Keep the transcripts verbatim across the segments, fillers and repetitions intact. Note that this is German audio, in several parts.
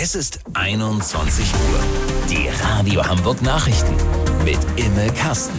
Es ist einundzwanzig Uhr. Die Radio Hamburg Nachrichten mit Imme Kasten.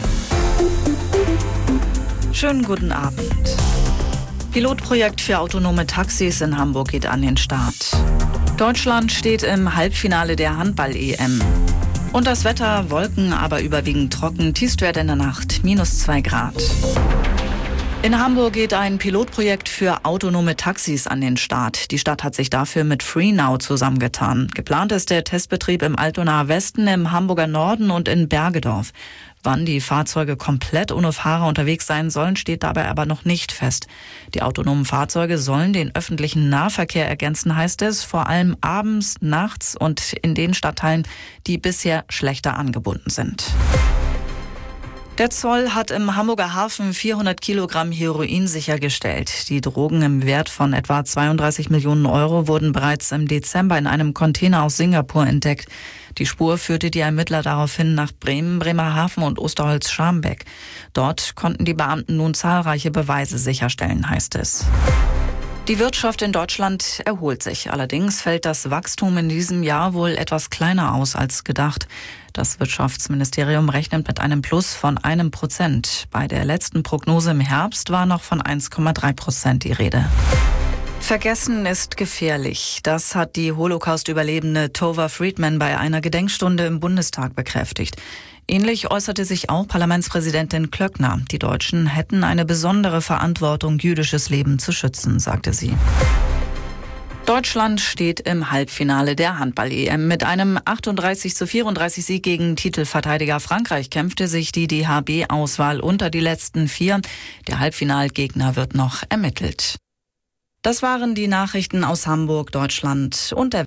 Schönen guten Abend. Pilotprojekt für autonome Taxis in Hamburg geht an den Start. Deutschland steht im Halbfinale der Handball-E M. Und das Wetter, Wolken, aber überwiegend trocken, Tiefstwert in der Nacht, minus zwei Grad. In Hamburg geht ein Pilotprojekt für autonome Taxis an den Start. Die Stadt hat sich dafür mit FreeNow zusammengetan. Geplant ist der Testbetrieb im Altonaer Westen, im Hamburger Norden und in Bergedorf. Wann die Fahrzeuge komplett ohne Fahrer unterwegs sein sollen, steht dabei aber noch nicht fest. Die autonomen Fahrzeuge sollen den öffentlichen Nahverkehr ergänzen, heißt es, vor allem abends, nachts und in den Stadtteilen, die bisher schlechter angebunden sind. Der Zoll hat im Hamburger Hafen vierhundert Kilogramm Heroin sichergestellt. Die Drogen im Wert von etwa zweiunddreißig Millionen Euro wurden bereits im Dezember in einem Container aus Singapur entdeckt. Die Spur führte die Ermittler daraufhin nach Bremen, Bremerhaven und Osterholz-Scharmbeck. Dort konnten die Beamten nun zahlreiche Beweise sicherstellen, heißt es. Die Wirtschaft in Deutschland erholt sich. Allerdings fällt das Wachstum in diesem Jahr wohl etwas kleiner aus als gedacht. Das Wirtschaftsministerium rechnet mit einem Plus von einem Prozent. Bei der letzten Prognose im Herbst war noch von eins Komma drei Prozent die Rede. Vergessen ist gefährlich. Das hat die Holocaust-Überlebende Tova Friedman bei einer Gedenkstunde im Bundestag bekräftigt. Ähnlich äußerte sich auch Parlamentspräsidentin Klöckner. Die Deutschen hätten eine besondere Verantwortung, jüdisches Leben zu schützen, sagte sie. Deutschland steht im Halbfinale der Handball-E M. Mit einem achtunddreißig zu vierunddreißig Sieg gegen Titelverteidiger Frankreich kämpfte sich die D H B-Auswahl unter die letzten vier. Der Halbfinalgegner wird noch ermittelt. Das waren die Nachrichten aus Hamburg, Deutschland und der